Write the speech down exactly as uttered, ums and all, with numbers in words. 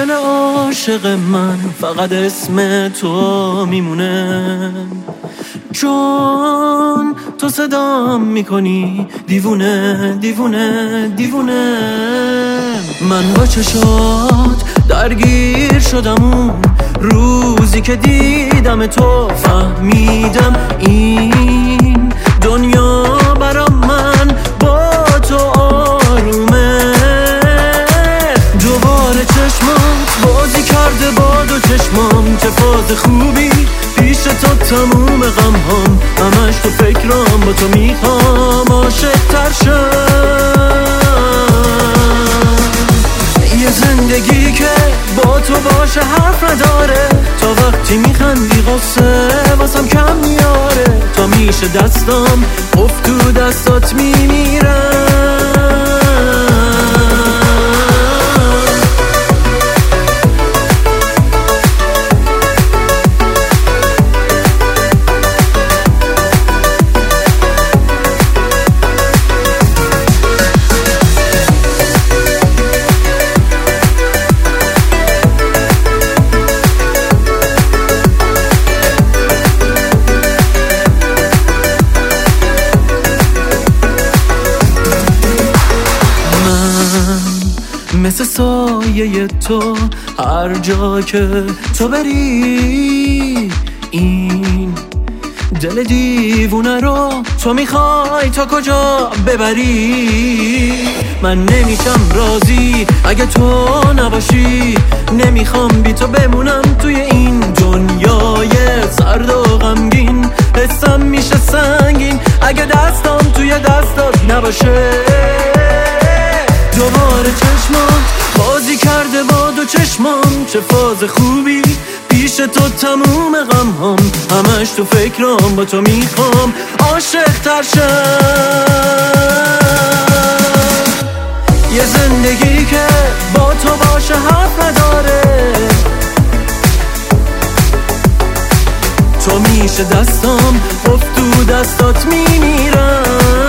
دل عاشق من فقط اسم تو میمونه، چون تو صدام میکنی دیوونه دیوونه دیوونه. من با چشات درگیر شدم اون روزی که دیدم تو، فهمیدم این دنیا برام من با تو آرومه. دوباره چشمات بازی کرده با دو چشمام، چه فاز خوبی پیش تو تموم غم هم، همش تو فکرام با تو میخوام عاشق تر شم. یه زندگی که با تو باشه حرف نداره، تا وقتی میخندی غصه واسم کم میاره، تا میشه دستام افت تو دستات میمیرم. مثل سایه تو هر جا که تو بری، این دل دیوونه رو تو میخوای تا کجا ببری. من نمیشم راضی اگه تو نباشی، نمیخوام بی تو بمونم توی این دنیای سرد و غمگین. حسم میشه سنگین اگه دستم توی دستات نباشه. دوباره چشمات بازی کرده با دو چشمام، چه فاز خوبی پیش تو تموم غم هم، همش تو فکرام با تو میخوام عاشق تر شم. یه زندگی که با تو باشه حرف نداره، تو میشه دستام افت تو دستات میمیرم.